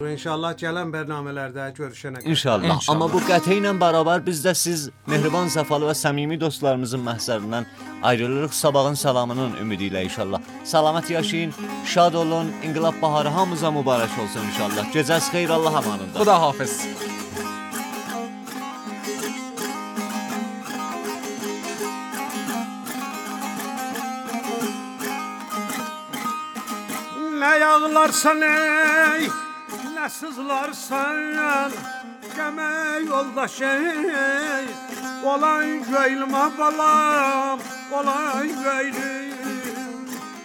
sonra inşallah gələn bərnamələrdə görüşənə qədər. İnşallah. Amma bu qəti ilə bərabər biz də siz mehriban, səfalı və səmimi dostlarımızın məhzərindən ayrılırıq. Sabahın salamının ümidi ilə inşallah. Salamat yaşayın, şad olun, İnqilab Baharı hamımıza mübarək olsun inşallah. Gecəz xeyir, Allah amanında. Xuda hafiz. Nə yağlarsan ey, nə sızlarsan, qəmə yoldaş ey, olan göylümə balam, olan göylüm.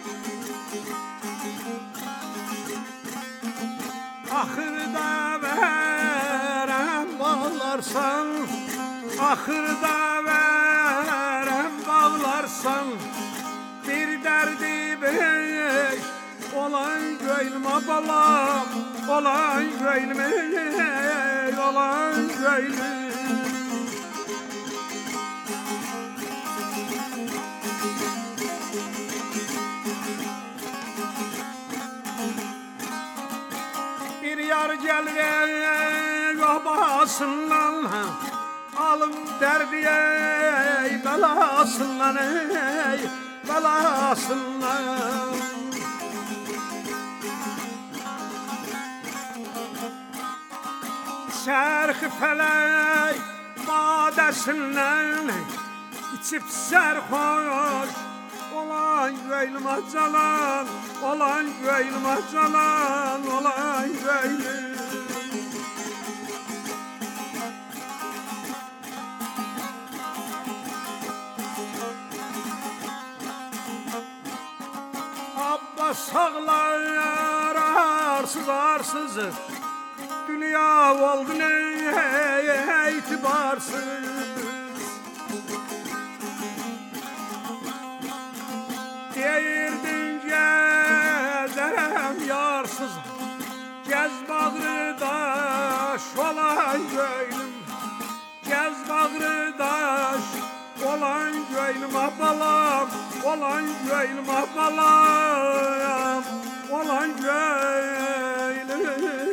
Axırda verəm bağlarsan, axırda verəm bağlarsan, bir dərdi beş, olan göylümə balam, olan göylüm ey, olan göylüm. Bir yar gəlir ey, obasından, alım dərdi ey, bəlasından ey, bəlasından. Çərxi fələk badəsindən içib sərxoş, olan göylümə calan, olan göylümə calan, olan göylüm. Abbas ağlar arsız arsız, dünya oldu ne itibarsız. Deyirdin gezerem yarsız, gez bağrı daş olan göylüm, gez bağrı daş olan göylüm balam, olan göylüm balam, olan göylüm.